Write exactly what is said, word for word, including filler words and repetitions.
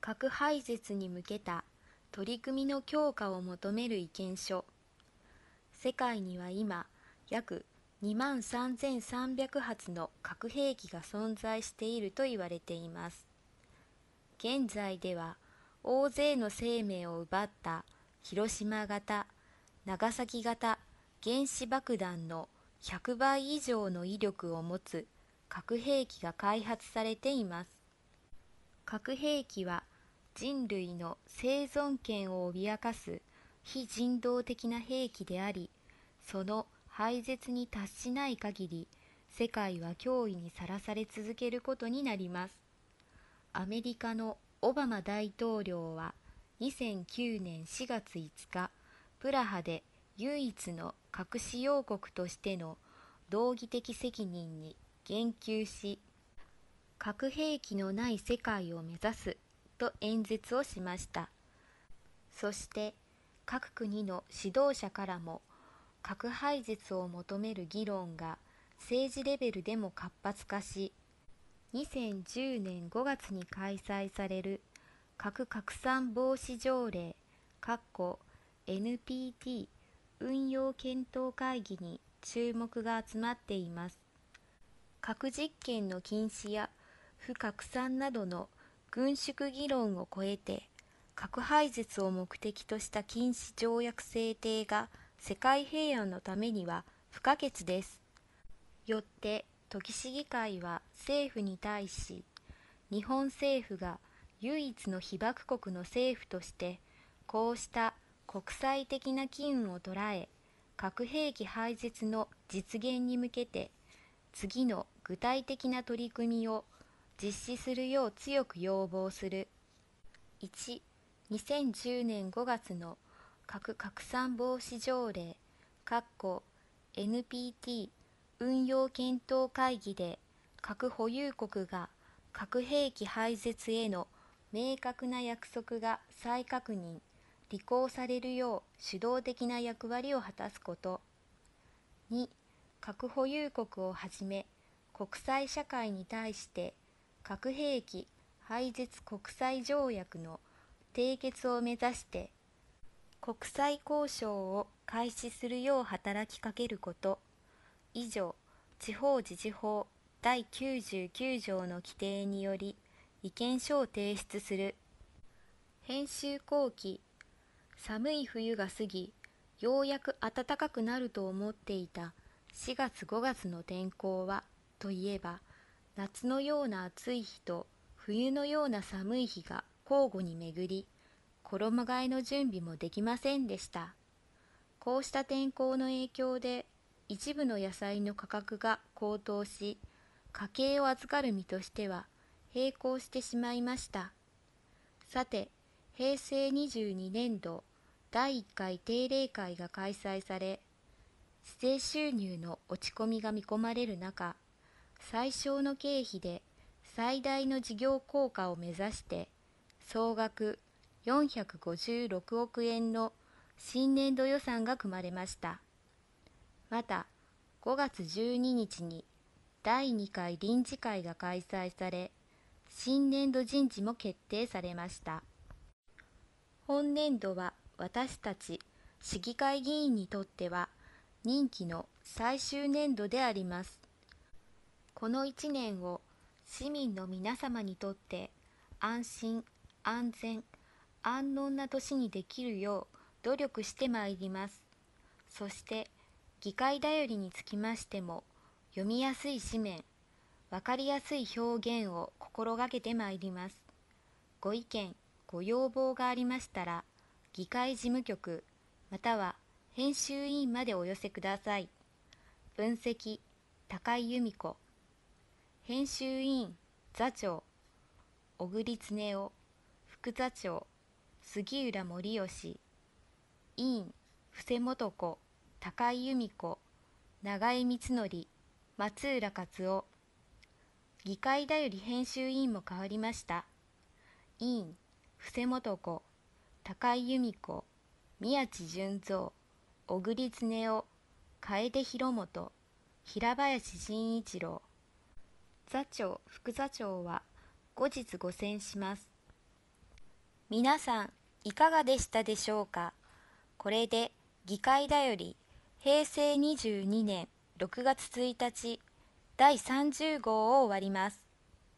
核廃絶に向けた取り組みの強化を求める意見書。世界には今、約にまんさんぜんさんびゃくはつの核兵器が存在していると言われています。現在では、大勢の生命を奪った広島型、長崎型原子爆弾のひゃくばい以上の威力を持つ核兵器が開発されています。核兵器は人類の生存権を脅かす非人道的な兵器であり、その廃絶に達しない限り、世界は脅威にさらされ続けることになります。アメリカのオバマ大統領はにせんきゅうねんしがついつか、プラハで唯一の核使用国としての道義的責任に言及し、核兵器のない世界を目指すと演説をしました。そして各国の指導者からも核廃絶を求める議論が政治レベルでも活発化し、にせんじゅうねんごがつに開催される核拡散防止条例 エヌピーティー 運用検討会議に注目が集まっています。核実験の禁止や不拡散などの軍縮議論を超えて、核廃絶を目的とした禁止条約制定が世界平和のためには不可欠です。よって都議市議会は政府に対し、日本政府が唯一の被爆国の政府としてこうした国際的な機運を捉え、核兵器廃絶の実現に向けて次の具体的な取り組みを実施するよう強く要望する。いち、にせんじゅうねんごがつの核拡散防止条例 エヌピーティー 運用検討会議で核保有国が核兵器廃絶への明確な約束が再確認・履行されるよう主導的な役割を果たすこと。に、核保有国をはじめ国際社会に対して核兵器廃絶国際条約の締結を目指して国際交渉を開始するよう働きかけること。以上、地方自治法だいきゅうじゅうきゅうじょうの規定により意見書を提出する。編集後期。寒い冬が過ぎ、ようやく暖かくなると思っていたしがつごがつの天候はといえば、夏のような暑い日と冬のような寒い日が交互に巡り、衣替えの準備もできませんでした。こうした天候の影響で一部の野菜の価格が高騰し、家計を預かる身としては並行してしまいました。さて、へいせいにじゅうにねんどだいいっかい定例会が開催され、市税収入の落ち込みが見込まれる中、最小の経費で最大の事業効果を目指して、総額よんひゃくごじゅうろくおくえんの新年度予算が組まれました。また、ごがつじゅうににちにだいにかい臨時会が開催され、新年度人事も決定されました。本年度は私たち市議会議員にとっては任期の最終年度であります。このいちねんを市民の皆様にとって安心・安全・安穏な年にできるよう努力してまいります。そして議会だよりにつきましても、読みやすい紙面、わかりやすい表現を心がけてまいります。ご意見、ご要望がありましたら、議会事務局または編集委員までお寄せください。分析、高井由美子。編集委員、座長、小栗恒夫。副座長、杉浦森義。委員、布施元子、高井由美子、長江光則、松浦克夫。議会だより編集委員も変わりました。委員、布施元子、高井由美子、宮地純三、小栗恒夫、楓広元、平林慎一郎。座長、副座長は後日ご選します。 皆さん、いかがでしたでしょうか。これで、議会だより、へいせいにじゅうにねんろくがつついたち、だいさんじゅうごうを終わります。